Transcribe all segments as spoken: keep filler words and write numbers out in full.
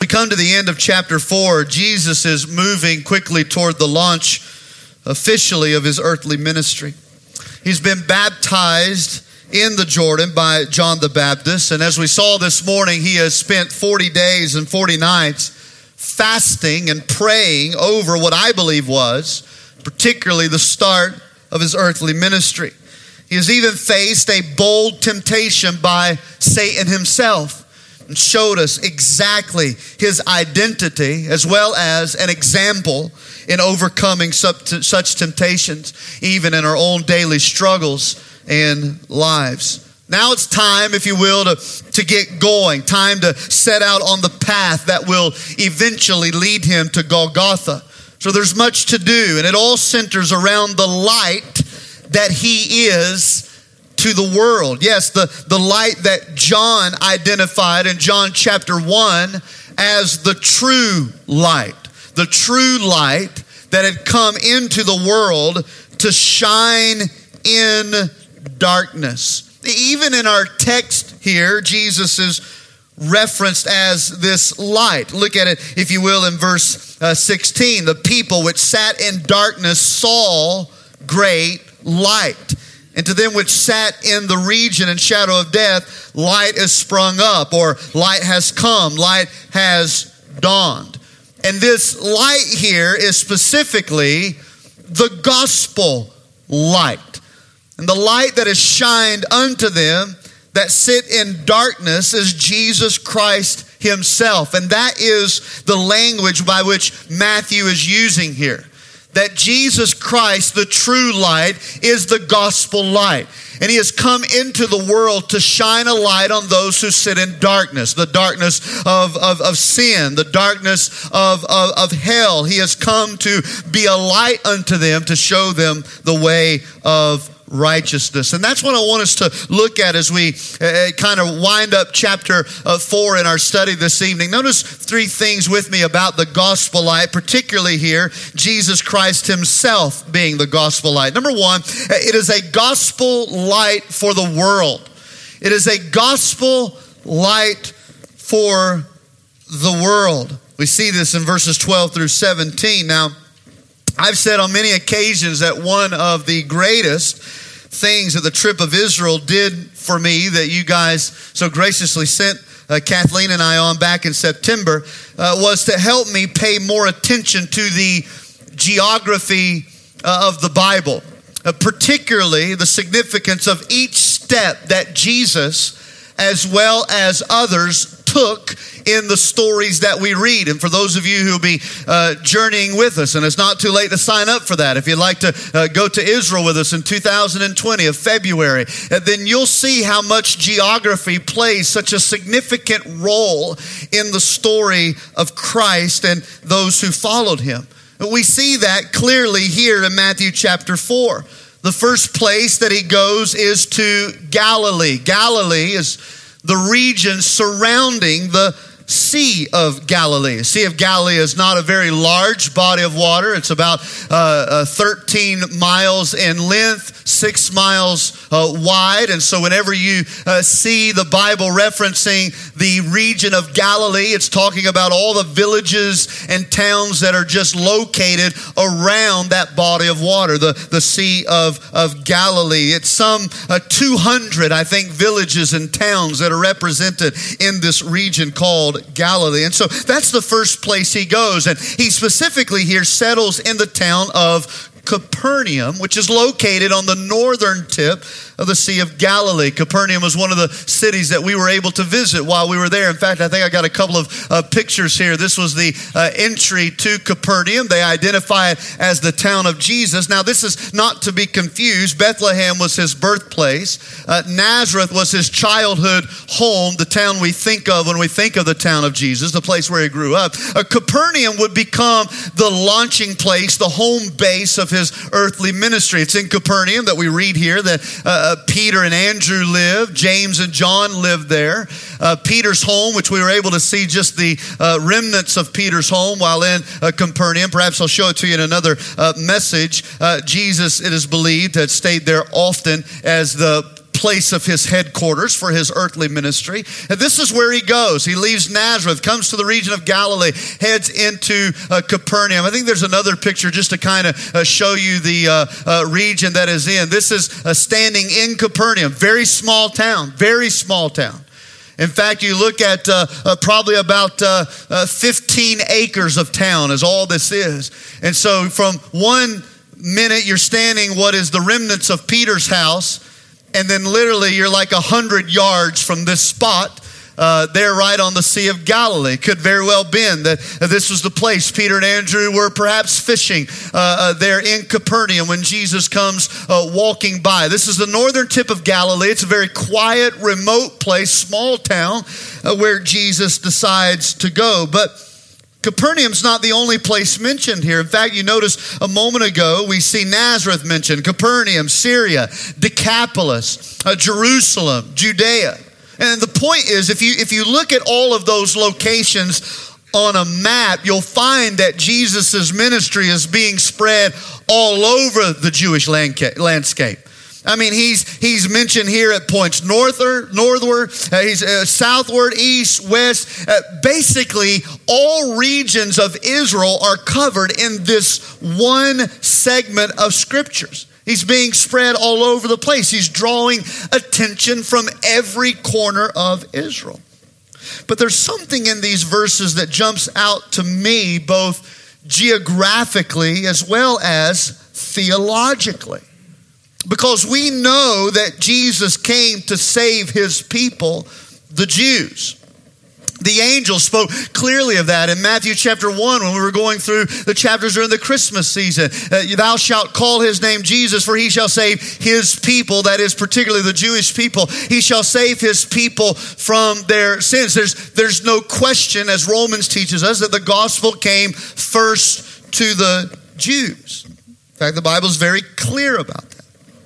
come to the end of chapter four, Jesus is moving quickly toward the launch officially of his earthly ministry. He's been baptized in the Jordan by John the Baptist. And as we saw this morning, he has spent forty days and forty nights fasting and praying over what I believe was particularly the start of his earthly ministry. He has even faced a bold temptation by Satan himself and showed us exactly his identity as well as an example in overcoming such temptations, even in our own daily struggles and lives. Now it's time, if you will, to, to get going, time to set out on the path that will eventually lead him to Golgotha. So there's much to do, and it all centers around the light that he is to the world. Yes, the, the light that John identified in John chapter one as the true light. The true light that had come into the world to shine in darkness. Even in our text here, Jesus is referenced as this light. Look at it, if you will, in verse uh, sixteen. The people which sat in darkness saw great light. And to them which sat in the region and shadow of death, light is sprung up, or light has come, light has dawned. And this light here is specifically the gospel light. And the light that is shined unto them that sit in darkness is Jesus Christ himself. And that is the language by which Matthew is using here. That Jesus Christ, the true light, is the gospel light. And he has come into the world to shine a light on those who sit in darkness. The darkness of, of, of sin, the darkness of, of, of hell. He has come to be a light unto them, to show them the way of righteousness. And that's what I want us to look at as we uh, kind of wind up chapter uh, four in our study this evening. Notice three things with me about the gospel light, particularly here, Jesus Christ himself being the gospel light. Number one, it is a gospel light for the world. It is a gospel light for the world. We see this in verses twelve through seventeen. Now, I've said on many occasions that one of the greatest things that the trip of Israel did for me, that you guys so graciously sent uh, Kathleen and I on back in September, uh, was to help me pay more attention to the geography uh, of the Bible, uh, particularly the significance of each step that Jesus, as well as others, took in the stories that we read. And for those of you who will be uh, journeying with us, and it's not too late to sign up for that. If you'd like to uh, go to Israel with us in two thousand twenty of February, uh, then you'll see how much geography plays such a significant role in the story of Christ and those who followed him. We see that clearly here in Matthew chapter four. The first place that he goes is to Galilee. Galilee is the region surrounding the Sea of Galilee. The Sea of Galilee is not a very large body of water. It's about uh, uh, thirteen miles in length, six miles uh, wide. And so whenever you uh, see the Bible referencing the region of Galilee, it's talking about all the villages and towns that are just located around that body of water, the, the Sea of, of Galilee. It's some uh, two hundred, I think, villages and towns that are represented in this region called Galilee. And so that's the first place he goes. And he specifically here settles in the town of Capernaum, which is located on the northern tip of the Sea of Galilee. Capernaum was one of the cities that we were able to visit while we were there. In fact, I think I got a couple of uh, pictures here. This was the uh, entry to Capernaum. They identify it as the town of Jesus. Now, this is not to be confused. Bethlehem was his birthplace. Uh, Nazareth was his childhood home, the town we think of when we think of the town of Jesus, the place where he grew up. Uh, Capernaum would become the launching place, the home base of his earthly ministry. It's in Capernaum that we read here that uh, Peter and Andrew lived. James and John lived there. Uh, Peter's home, which we were able to see just the uh, remnants of Peter's home while in uh, Capernaum. Perhaps I'll show it to you in another uh, message. Uh, Jesus, it is believed, had stayed there often as the place of his headquarters for his earthly ministry. And this is where he goes. He leaves Nazareth, comes to the region of Galilee, heads into uh, Capernaum. I think there's another picture just to kind of uh, show you the uh, uh, region that is in. This is uh, standing in Capernaum, very small town, very small town. In fact, you look at uh, uh, probably about uh, uh, fifteen acres of town is all this is. And so from one minute you're standing what is the remnants of Peter's house, and then literally you're like a hundred yards from this spot. Uh, there right on the Sea of Galilee. Could very well been that uh, this was the place Peter and Andrew were perhaps fishing uh, uh, there in Capernaum when Jesus comes uh, walking by. This is the northern tip of Galilee. It's a very quiet, remote place, small town uh, where Jesus decides to go. But Capernaum's not the only place mentioned here. In fact, you notice a moment ago, we see Nazareth mentioned, Capernaum, Syria, Decapolis, uh, Jerusalem, Judea. And the point is, if you if you look at all of those locations on a map, you'll find that Jesus' ministry is being spread all over the Jewish landscape. I mean, he's he's mentioned here at points northward, northward, uh, he's uh, southward, east, west. Uh, basically, all regions of Israel are covered in this one segment of scriptures. He's being spread all over the place. He's drawing attention from every corner of Israel. But there's something in these verses that jumps out to me, both geographically as well as theologically. Because we know that Jesus came to save his people, the Jews. The angel spoke clearly of that in Matthew chapter one when we were going through the chapters during the Christmas season. Uh, Thou shalt call his name Jesus, for he shall save his people, that is particularly the Jewish people. He shall save his people from their sins. There's, there's no question, as Romans teaches us, that the gospel came first to the Jews. In fact, the Bible is very clear about that.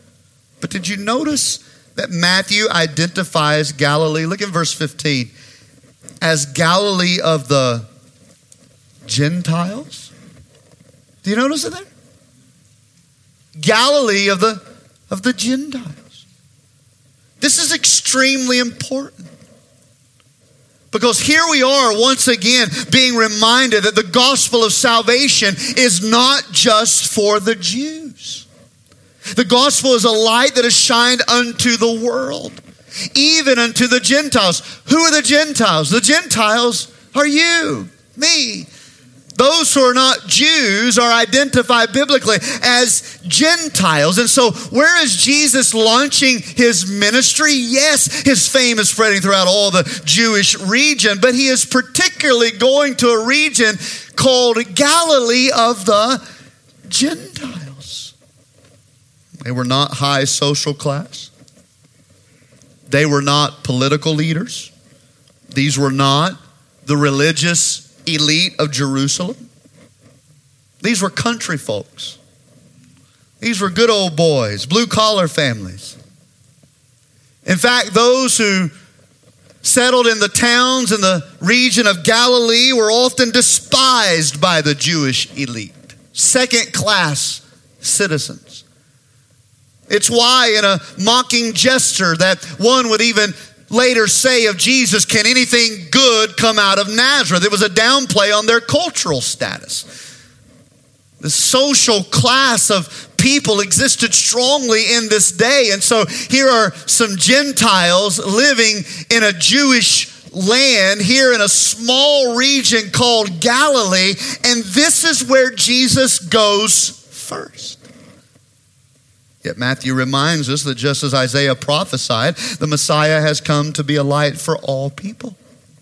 But did you notice that Matthew identifies Galilee? Look at verse fifteen. As Galilee of the Gentiles. Do you notice it there? Galilee of the, of the Gentiles. This is extremely important. Because here we are once again being reminded that the gospel of salvation is not just for the Jews. The gospel is a light that is shined unto the world. Even unto the Gentiles. Who are the Gentiles? The Gentiles are you, me. Those who are not Jews are identified biblically as Gentiles. And so where is Jesus launching his ministry? Yes, his fame is spreading throughout all the Jewish region, but he is particularly going to a region called Galilee of the Gentiles. They were not high social class. They were not political leaders. These were not the religious elite of Jerusalem. These were country folks. These were good old boys, blue-collar families. In fact, those who settled in the towns in the region of Galilee were often despised by the Jewish elite, second-class citizens. It's why in a mocking gesture that one would even later say of Jesus, can anything good come out of Nazareth? It was a downplay on their cultural status. The social class of people existed strongly in this day. And so here are some Gentiles living in a Jewish land here in a small region called Galilee. And this is where Jesus goes first. Yet Matthew reminds us that just as Isaiah prophesied, the Messiah has come to be a light for all people.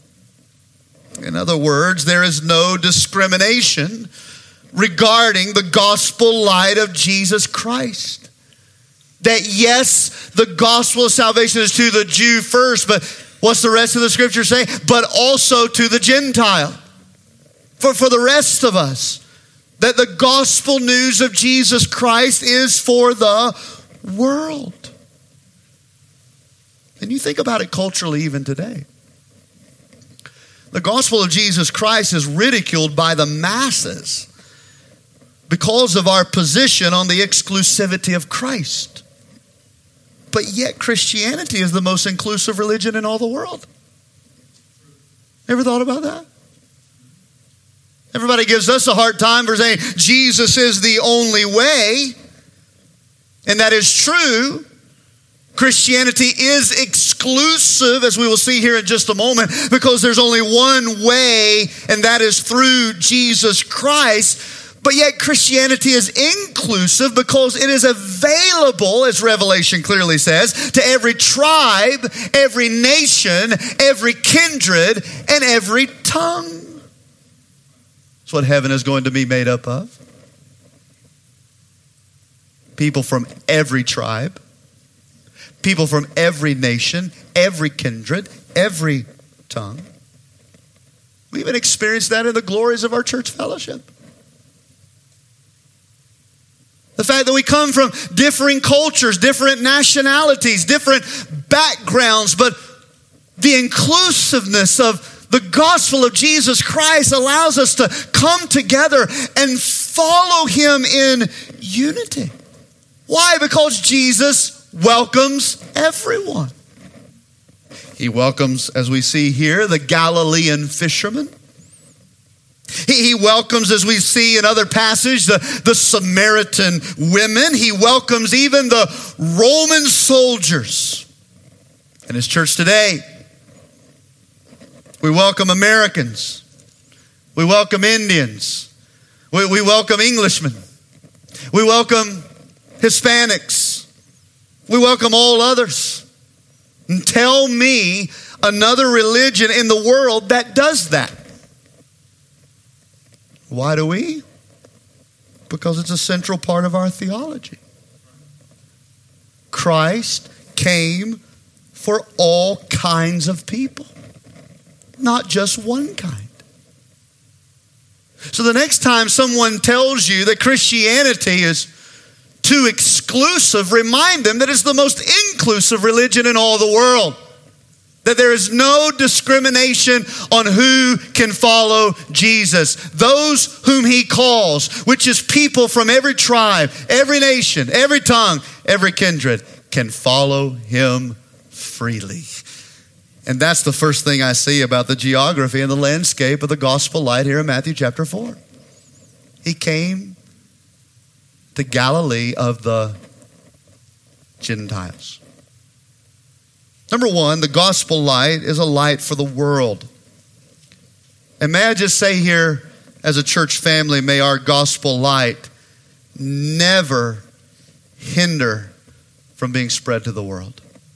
In other words, there is no discrimination regarding the gospel light of Jesus Christ. That yes, the gospel of salvation is to the Jew first, but what's the rest of the scripture say? But also to the Gentile. For, for the rest of us. That the gospel news of Jesus Christ is for the world. And you think about it culturally even today. The gospel of Jesus Christ is ridiculed by the masses because of our position on the exclusivity of Christ. But yet Christianity is the most inclusive religion in all the world. Ever thought about that? Everybody gives us a hard time for saying Jesus is the only way. And that is true. Christianity is exclusive, as we will see here in just a moment, because there's only one way, and that is through Jesus Christ. But yet Christianity is inclusive because it is available, as Revelation clearly says, to every tribe, every nation, every kindred, and every tongue. That's what heaven is going to be made up of. People from every tribe, people from every nation, every kindred, every tongue. We even experienced that in the glories of our church fellowship. The fact that we come from differing cultures, different nationalities, different backgrounds, but the inclusiveness of the gospel of Jesus Christ allows us to come together and follow him in unity. Why? Because Jesus welcomes everyone. He welcomes, as we see here, the Galilean fishermen. He, he welcomes, as we see in other passages, the, the Samaritan women. He welcomes even the Roman soldiers. In his church today, we welcome Americans. We welcome Indians. We, we welcome Englishmen. We welcome Hispanics. We welcome all others. And tell me another religion in the world that does that. Why do we? Because it's a central part of our theology. Christ came for all kinds of people, not just one kind. So the next time someone tells you that Christianity is too exclusive, remind them that it's the most inclusive religion in all the world. That there is no discrimination on who can follow Jesus. Those whom he calls, which is people from every tribe, every nation, every tongue, every kindred, can follow him freely. And that's the first thing I see about the geography and the landscape of the gospel light here in Matthew chapter four. He came to Galilee of the Gentiles. Number one, the gospel light is a light for the world. And may I just say here, as a church family, may our gospel light never hinder from being spread to the world.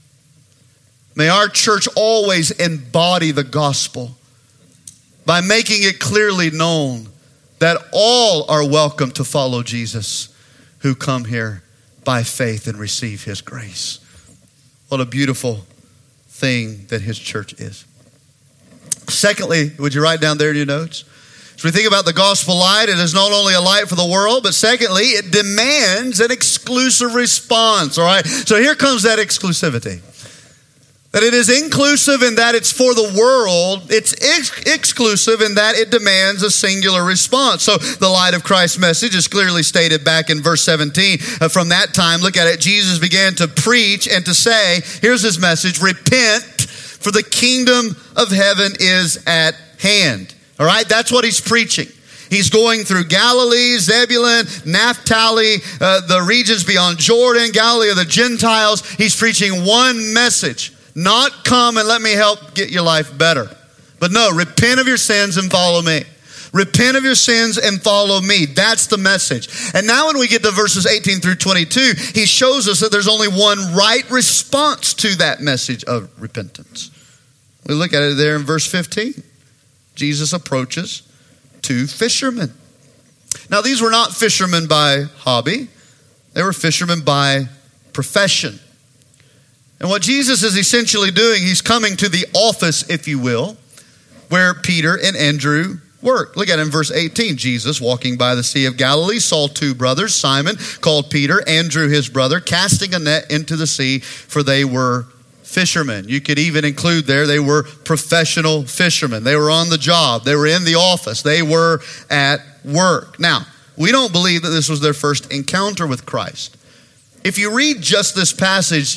May our church always embody the gospel by making it clearly known that all are welcome to follow Jesus who come here by faith and receive his grace. What a beautiful thing that his church is. Secondly, would you write down there in your notes? As we think about the gospel light, it is not only a light for the world, but secondly, it demands an exclusive response. All right, so here comes that exclusivity. That it is inclusive in that it's for the world. It's ex- exclusive in that it demands a singular response. So the light of Christ's message is clearly stated back in verse seventeen. Uh, from that time, look at it. Jesus began to preach and to say, here's his message, repent, for the kingdom of heaven is at hand. All right, that's what he's preaching. He's going through Galilee, Zebulun, Naphtali, uh, the regions beyond Jordan, Galilee of the Gentiles. He's preaching one message. Not come and let me help get your life better. But no, repent of your sins and follow me. Repent of your sins and follow me. That's the message. And now when we get to verses eighteen through twenty-two, he shows us that there's only one right response to that message of repentance. We look at it there in verse fifteen. Jesus approaches two fishermen. Now these were not fishermen by hobby. They were fishermen by profession. And what Jesus is essentially doing, he's coming to the office, if you will, where Peter and Andrew worked. Look at it in verse eighteen. Jesus, walking by the Sea of Galilee, saw two brothers, Simon, called Peter, Andrew his brother, casting a net into the sea, for they were fishermen. You could even include there, they were professional fishermen. They were on the job. They were in the office. They were at work. Now, we don't believe that this was their first encounter with Christ. If you read just this passage,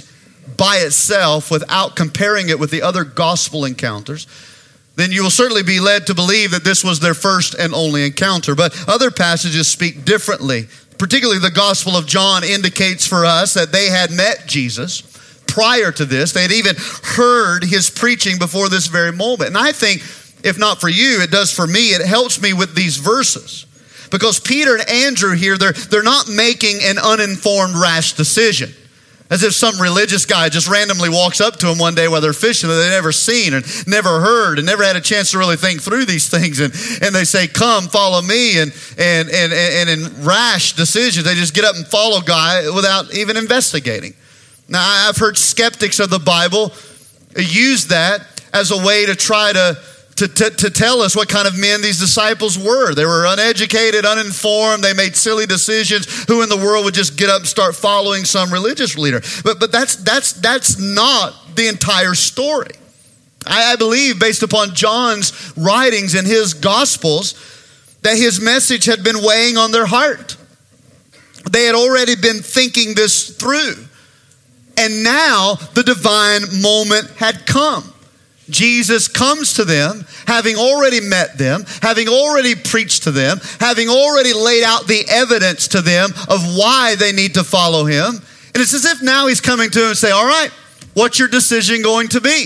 by itself without comparing it with the other gospel encounters, then you will certainly be led to believe that this was their first and only encounter. But other passages speak differently. Particularly the Gospel of John indicates for us that they had met Jesus prior to this. They had even heard his preaching before this very moment. And I think, if not for you, it does for me. It helps me with these verses. Because Peter and Andrew here, they're, they're not making an uninformed, rash decision. As if some religious guy just randomly walks up to them one day while they're fishing that they've never seen and never heard and never had a chance to really think through these things. And, and they say, come, follow me. And, and, and, and in rash decisions, they just get up and follow guy without even investigating. Now, I've heard skeptics of the Bible use that as a way to try to To, to, to tell us what kind of men these disciples were. They were uneducated, uninformed. They made silly decisions. Who in the world would just get up and start following some religious leader? But, but that's, that's, that's not the entire story. I, I believe, based upon John's writings in his Gospels, that his message had been weighing on their heart. They had already been thinking this through. And now the divine moment had come. Jesus comes to them, having already met them, having already preached to them, having already laid out the evidence to them of why they need to follow him. And it's as if now he's coming to them and say, all right, what's your decision going to be?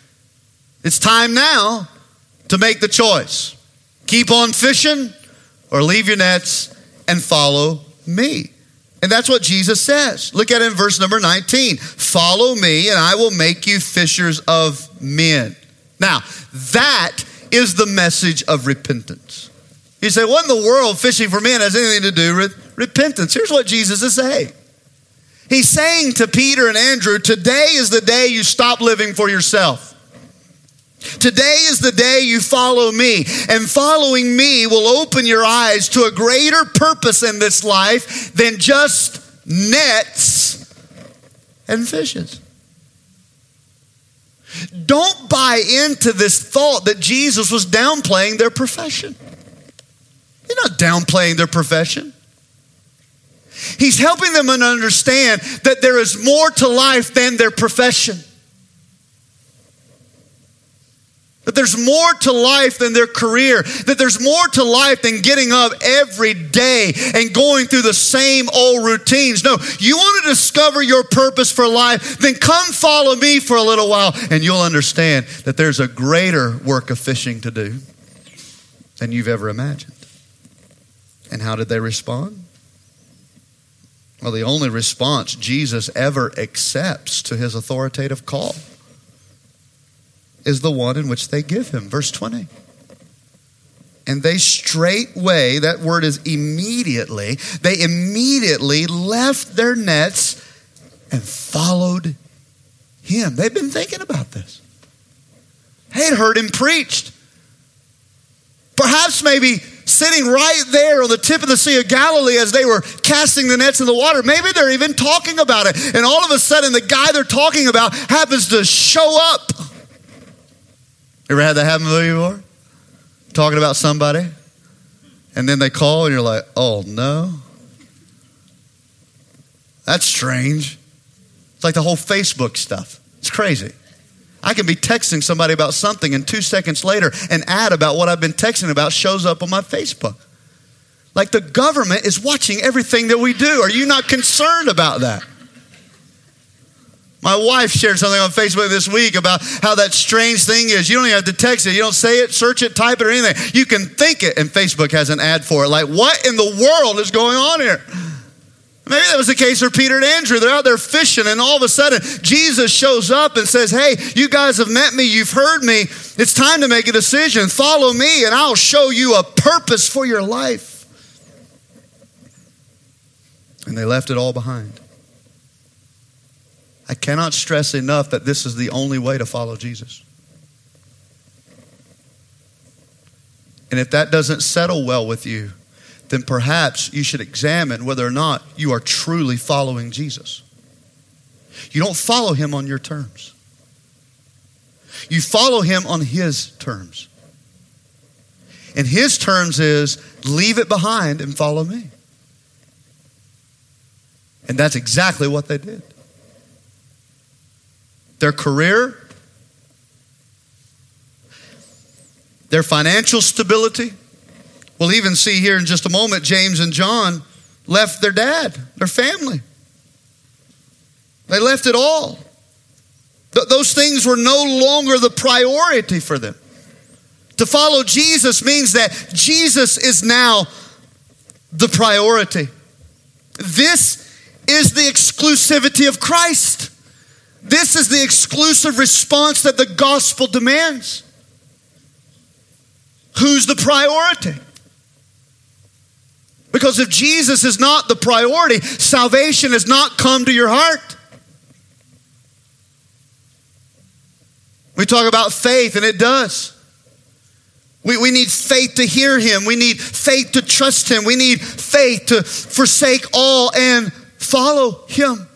It's time now to make the choice. Keep on fishing or leave your nets and follow me. And that's what Jesus says. Look at it in verse number nineteen. Follow me and I will make you fishers of men. Now, that is the message of repentance. You say, what in the world fishing for men has anything to do with repentance? Here's what Jesus is saying. He's saying to Peter and Andrew, today is the day you stop living for yourself. Today is the day you follow me, and following me will open your eyes to a greater purpose in this life than just nets and fishes. Don't buy into this thought that Jesus was downplaying their profession. He's not downplaying their profession. He's helping them understand that there is more to life than their profession. That there's more to life than their career. That there's more to life than getting up every day and going through the same old routines. No, you want to discover your purpose for life, then come follow me for a little while and you'll understand that there's a greater work of fishing to do than you've ever imagined. And how did they respond? Well, the only response Jesus ever accepts to his authoritative call is the one in which they give him. Verse twenty. And they straightway, that word is immediately, they immediately left their nets and followed him. They've been thinking about this. They'd heard him preached. Perhaps maybe sitting right there on the tip of the Sea of Galilee as they were casting the nets in the water. Maybe they're even talking about it. And all of a sudden, the guy they're talking about happens to show up. Ever had that happen to you before? Talking about somebody, and then they call and you're like, oh no. That's strange. It's like the whole Facebook stuff. It's crazy. I can be texting somebody about something and two seconds later an ad about what I've been texting about shows up on my Facebook. Like the government is watching everything that we do. Are you not concerned about that? My wife shared something on Facebook this week about how that strange thing is. You don't even have to text it. You don't say it, search it, type it, or anything. You can think it, and Facebook has an ad for it. Like, what in the world is going on here? Maybe that was the case for Peter and Andrew. They're out there fishing, and all of a sudden, Jesus shows up and says, hey, you guys have met me. You've heard me. It's time to make a decision. Follow me, and I'll show you a purpose for your life. And they left it all behind. I cannot stress enough that this is the only way to follow Jesus. And if that doesn't settle well with you, then perhaps you should examine whether or not you are truly following Jesus. You don't follow him on your terms. You follow him on his terms. And his terms is leave it behind and follow me. And that's exactly what they did. their career, their financial stability. We'll even see here in just a moment, James and John left their dad, their family. They left it all. Th- those things were no longer the priority for them. To follow Jesus means that Jesus is now the priority. This is the exclusivity of Christ. This is the exclusive response that the gospel demands. Who's the priority? Because if Jesus is not the priority, salvation has not come to your heart. We talk about faith, and it does. We, we need faith to hear him. We need faith to trust him. We need faith to forsake all and follow him.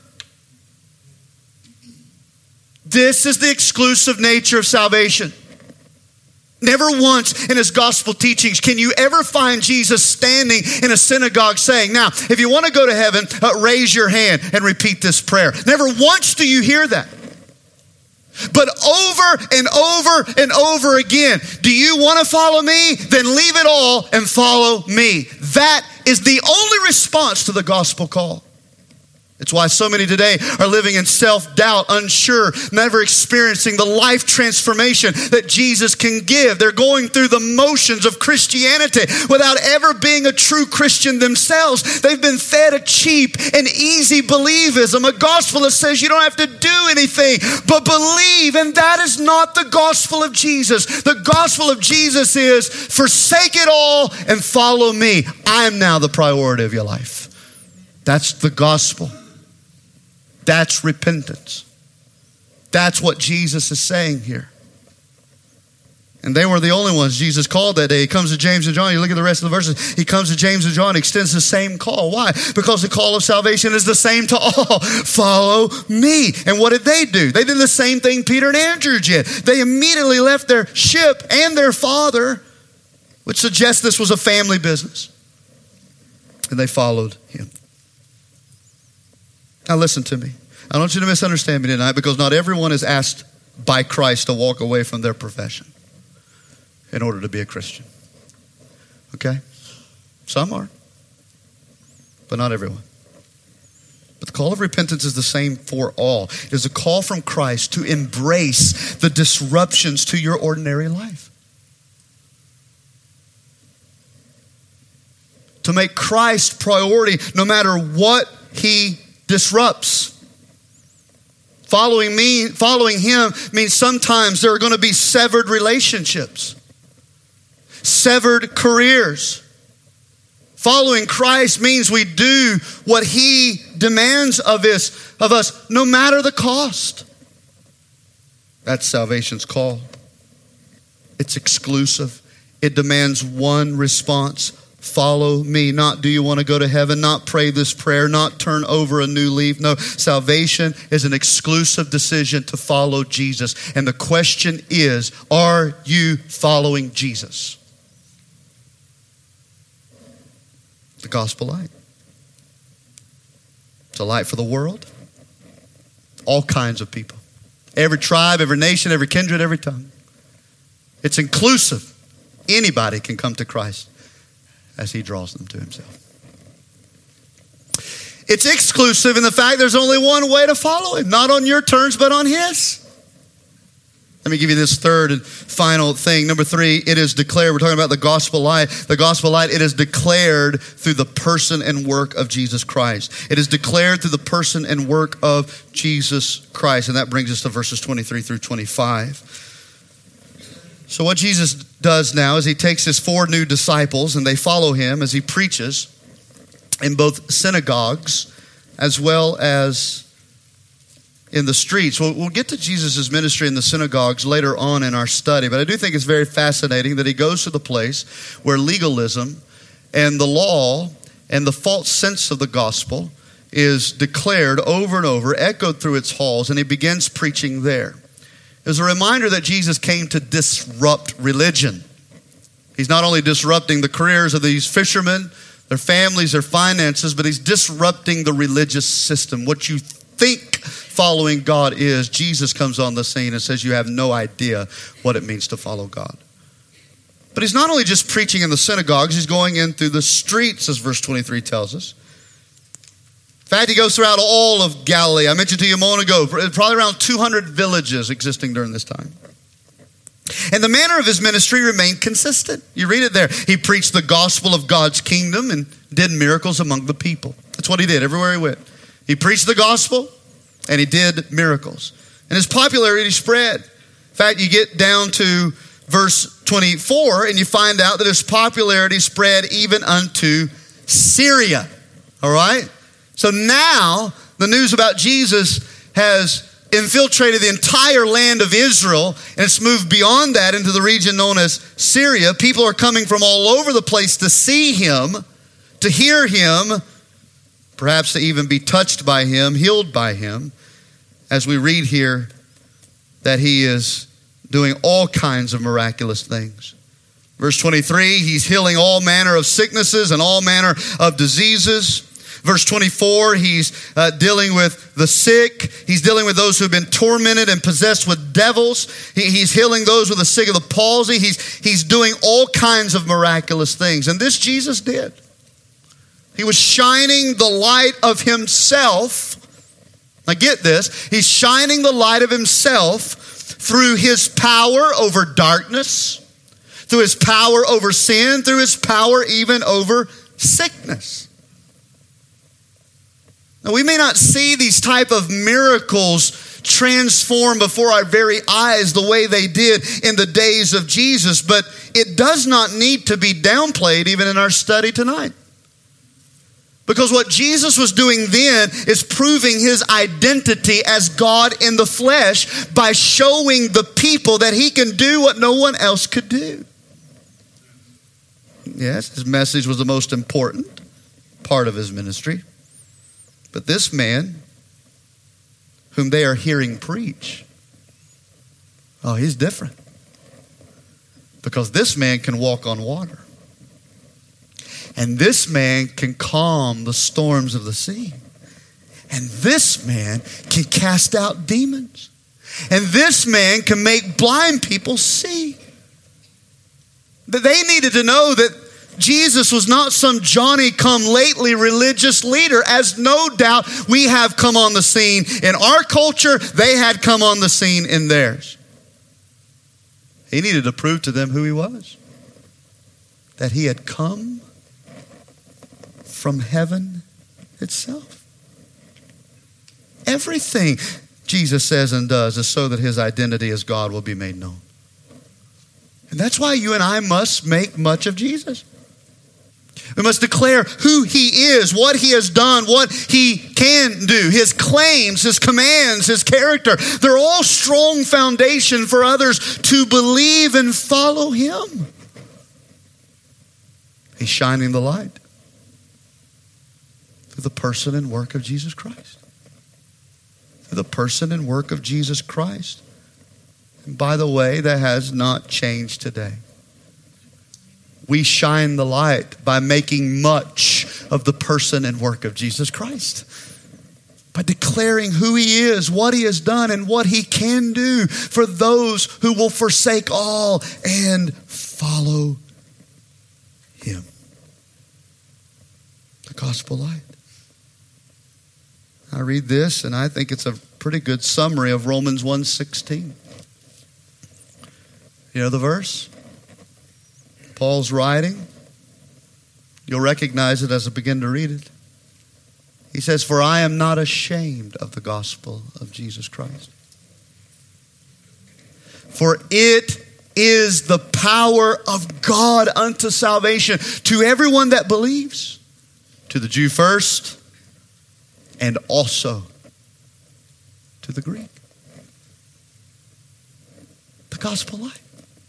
This is the exclusive nature of salvation. Never once in his gospel teachings can you ever find Jesus standing in a synagogue saying, now, if you want to go to heaven, uh, raise your hand and repeat this prayer. Never once do you hear that. But over and over and over again, do you want to follow me? Then leave it all and follow me. That is the only response to the gospel call. It's why so many today are living in self-doubt, unsure, never experiencing the life transformation that Jesus can give. They're going through the motions of Christianity without ever being a true Christian themselves. They've been fed a cheap and easy believism, a gospel that says you don't have to do anything but believe, and that is not the gospel of Jesus. The gospel of Jesus is forsake it all and follow me. I am now the priority of your life. That's the gospel. That's repentance. That's what Jesus is saying here. And they were the only ones Jesus called that day. He comes to James and John. You look at the rest of the verses. He comes to James and John, extends the same call. Why? Because the call of salvation is the same to all. Follow me. And what did they do? They did the same thing Peter and Andrew did. They immediately left their ship and their father, which suggests this was a family business. And they followed him. Now listen to me. I don't want you to misunderstand me tonight, because not everyone is asked by Christ to walk away from their profession in order to be a Christian. Okay? Some are, but not everyone. But the call of repentance is the same for all. It is a call from Christ to embrace the disruptions to your ordinary life. To make Christ priority no matter what he disrupts. Following me, following him means sometimes there are going to be severed relationships, severed careers. Following Christ means we do what he demands of us, of us, no matter the cost. That's salvation's call. It's exclusive. It demands one response. Follow me. Not do you want to go to heaven, not pray this prayer, not turn over a new leaf. No, salvation is an exclusive decision to follow Jesus. And the question is, are you following Jesus? The gospel light. It's a light for the world. All kinds of people. Every tribe, every nation, every kindred, every tongue. It's inclusive. Anybody can come to Christ as he draws them to himself. It's exclusive in the fact there's only one way to follow him, not on your terms, but on his. Let me give you this third and final thing. Number three, it is declared. We're talking about the gospel light. The gospel light, it is declared through the person and work of Jesus Christ. It is declared through the person and work of Jesus Christ. And that brings us to verses twenty-three through twenty-five. So what Jesus does now is he takes his four new disciples and they follow him as he preaches in both synagogues as well as in the streets. We'll, we'll get to Jesus' ministry in the synagogues later on in our study, but I do think it's very fascinating that he goes to the place where legalism and the law and the false sense of the gospel is declared over and over, echoed through its halls, and he begins preaching there. It was a reminder that Jesus came to disrupt religion. He's not only disrupting the careers of these fishermen, their families, their finances, but he's disrupting the religious system. What you think following God is, Jesus comes on the scene and says, you have no idea what it means to follow God. But he's not only just preaching in the synagogues, he's going in through the streets, as verse twenty-three tells us. In fact, he goes throughout all of Galilee. I mentioned to you a moment ago, probably around two hundred villages existing during this time. And the manner of his ministry remained consistent. You read it there. He preached the gospel of God's kingdom and did miracles among the people. That's what he did everywhere he went. He preached the gospel and he did miracles. And his popularity spread. In fact, you get down to verse twenty-four and you find out that his popularity spread even unto Syria. All right? So now the news about Jesus has infiltrated the entire land of Israel, and it's moved beyond that into the region known as Syria. People are coming from all over the place to see him, to hear him, perhaps to even be touched by him, healed by him, as we read here that he is doing all kinds of miraculous things. Verse twenty-three, he's healing all manner of sicknesses and all manner of diseases. Verse twenty-four, he's uh, dealing with the sick. He's dealing with those who have been tormented and possessed with devils. He, he's healing those with the sick of the palsy. He's, he's doing all kinds of miraculous things. And this Jesus did. He was shining the light of himself. Now get this. He's shining the light of himself through his power over darkness, through his power over sin, through his power even over sickness. Now, we may not see these type of miracles transform before our very eyes the way they did in the days of Jesus, but it does not need to be downplayed even in our study tonight. Because what Jesus was doing then is proving his identity as God in the flesh by showing the people that he can do what no one else could do. Yes, his message was the most important part of his ministry. But this man, whom they are hearing preach, oh, he's different. Because this man can walk on water. And this man can calm the storms of the sea. And this man can cast out demons. And this man can make blind people see. They needed to know that Jesus was not some Johnny-come-lately religious leader, as no doubt we have come on the scene in our culture. They had come on the scene in theirs. He needed to prove to them who he was. That he had come from heaven itself. Everything Jesus says and does is so that his identity as God will be made known. And that's why you and I must make much of Jesus. We must declare who he is, what he has done, what he can do, his claims, his commands, his character. They're all strong foundation for others to believe and follow him. He's shining the light through the person and work of Jesus Christ. Through the person and work of Jesus Christ. And by the way, that has not changed today. We shine the light by making much of the person and work of Jesus Christ. By declaring who he is, what he has done, and what he can do for those who will forsake all and follow him. The gospel light. I read this and I think it's a pretty good summary of Romans one sixteen. You know the verse? Paul's writing. You'll recognize it as I begin to read it. He says, "For I am not ashamed of the gospel of Jesus Christ. For it is the power of God unto salvation to everyone that believes, to the Jew first, and also to the Greek." The gospel light.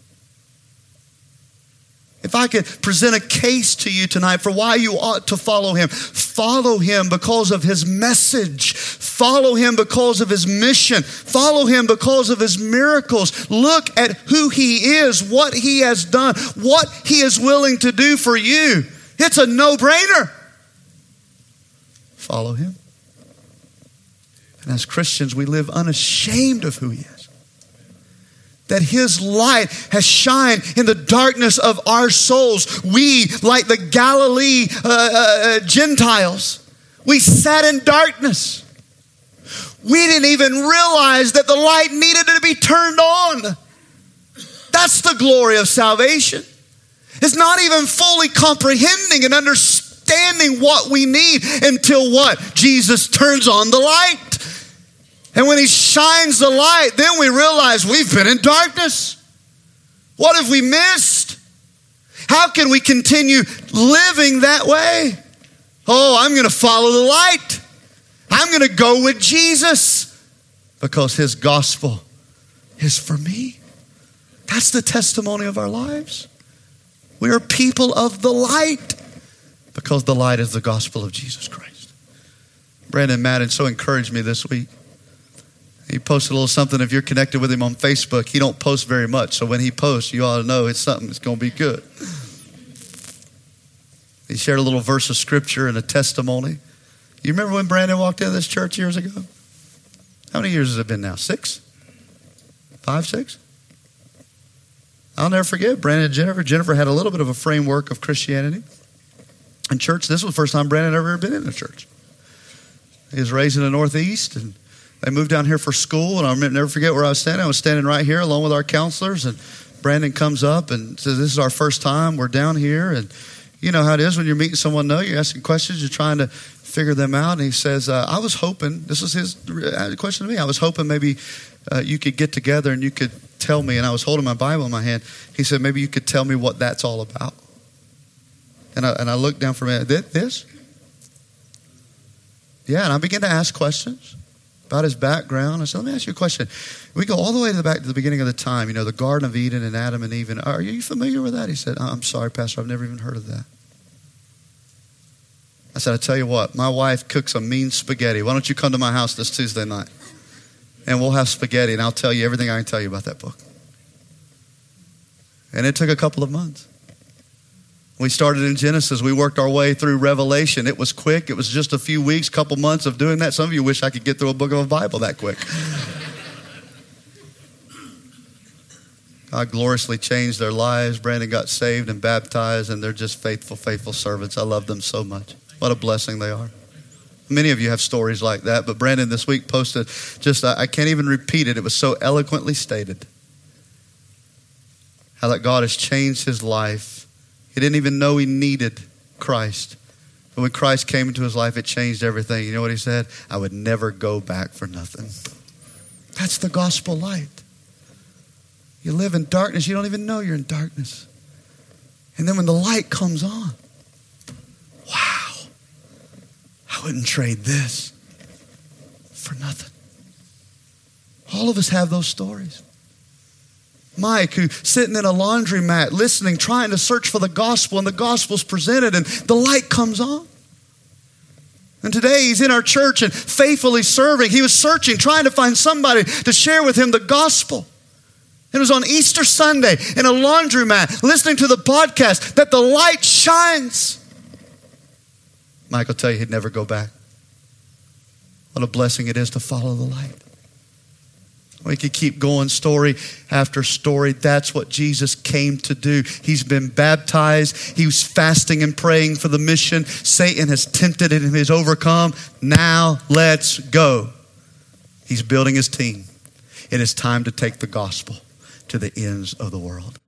If I could present a case to you tonight for why you ought to follow him, follow him because of his message. Follow him because of his mission. Follow him because of his miracles. Look at who he is, what he has done, what he is willing to do for you. It's a no-brainer. Follow him. And as Christians, we live unashamed of who he is. That his light has shined in the darkness of our souls. We, like the Galilee uh, uh, Gentiles, we sat in darkness. We didn't even realize that the light needed to be turned on. That's the glory of salvation. It's not even fully comprehending and understanding what we need until what? Jesus turns on the light. And when he shines the light, then we realize we've been in darkness. What have we missed? How can we continue living that way? Oh, I'm going to follow the light. I'm going to go with Jesus because his gospel is for me. That's the testimony of our lives. We are people of the light because the light is the gospel of Jesus Christ. Brandon Madden so encouraged me this week. He posted a little something. If you're connected with him on Facebook, he don't post very much. So when he posts, you ought to know it's something that's going to be good. He shared a little verse of scripture and a testimony. You remember when Brandon walked into this church years ago? How many years has it been now? Six? Five, six? I'll never forget Brandon and Jennifer. Jennifer had a little bit of a framework of Christianity in church. This was the first time Brandon had ever been in a church. He was raised in the Northeast, and they moved down here for school, and I'll never forget where I was standing. I was standing right here along with our counselors, and Brandon comes up and says, this is our first time. We're down here, and you know how it is when you're meeting someone new. You're asking questions. You're trying to figure them out. And he says, uh, I was hoping, this was his question to me, I was hoping maybe uh, you could get together and you could tell me, and I was holding my Bible in my hand. He said, maybe you could tell me what that's all about. And I, and I looked down for a minute, this? Yeah, and I began to ask questions about his background. I said, let me ask you a question. We go all the way to the back to the beginning of the time, you know, the Garden of Eden and Adam and Eve. And are you familiar with that? He said, I'm sorry, Pastor, I've never even heard of that. I said, I tell you what, my wife cooks a mean spaghetti. Why don't you come to my house this Tuesday night? And we'll have spaghetti, and I'll tell you everything I can tell you about that book. And it took a couple of months. We started in Genesis. We worked our way through Revelation. It was quick. It was just a few weeks, couple months of doing that. Some of you wish I could get through a book of a Bible that quick. God gloriously changed their lives. Brandon got saved and baptized, and they're just faithful, faithful servants. I love them so much. What a blessing they are. Many of you have stories like that, but Brandon this week posted just, I can't even repeat it. It was so eloquently stated. How that God has changed his life. He didn't even know he needed Christ. But when Christ came into his life, it changed everything. You know what he said? I would never go back for nothing. That's the gospel light. You live in darkness, you don't even know you're in darkness. And then when the light comes on, wow, I wouldn't trade this for nothing. All of us have those stories. Mike, who's sitting in a laundromat, listening, trying to search for the gospel, and the gospel's presented, and the light comes on. And today he's in our church and faithfully serving. He was searching, trying to find somebody to share with him the gospel. It was on Easter Sunday in a laundromat, listening to the podcast, that the light shines. Mike will tell you he'd never go back. What a blessing it is to follow the light. We could keep going story after story. That's what Jesus came to do. He's been baptized. He was fasting and praying for the mission. Satan has tempted him. He has overcome. Now let's go. He's building his team. It is time to take the gospel to the ends of the world.